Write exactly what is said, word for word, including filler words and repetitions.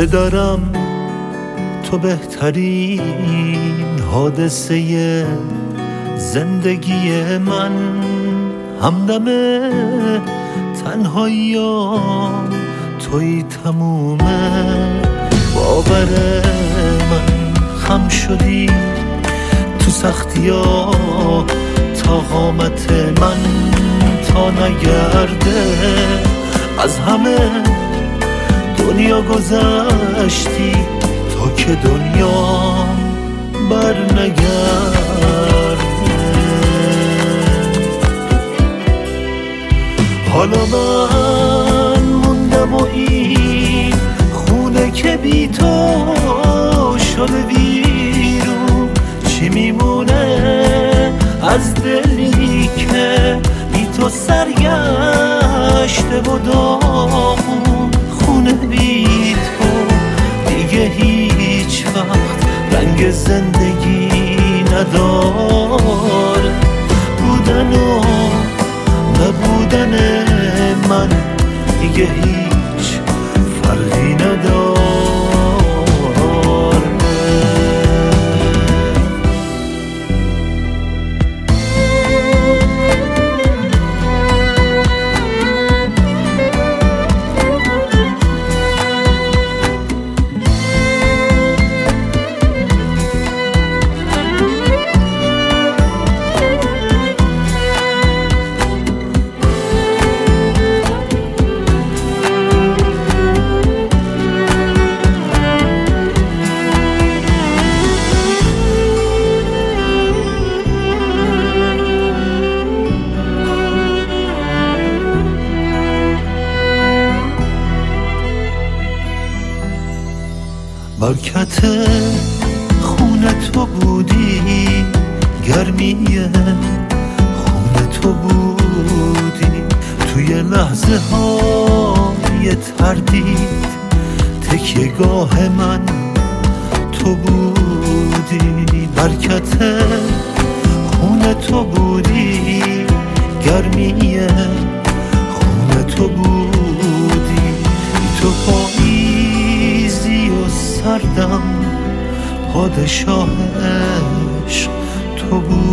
بدارم تو بهترین حادثه زندگی من، همدم تنهاییام توی تمومه. باور من خم شدی تو سختی ها تا قامت من تا نگرده. از همه دنیا گذشتی تا که دنیا بر نگرده. حالا من موندم و این خونه که بی تو شده ویرون، چی میمونه از دلی که بی تو سرگشته و داغون. خونه بی تو دیگه هیچ وقت رنگ زندگی نداره. بودن و نبودن من دیگه هیچ فرقی نداره. برکت خونه تو بودی، گرمیه خونه تو بودی، توی لحظه های تردید تکیه گاه من تو بودی. برکت خونه تو بودی، گرمیه خونه تو بودی، تو پاییزی و سردم، پادشاه عشق تو بود.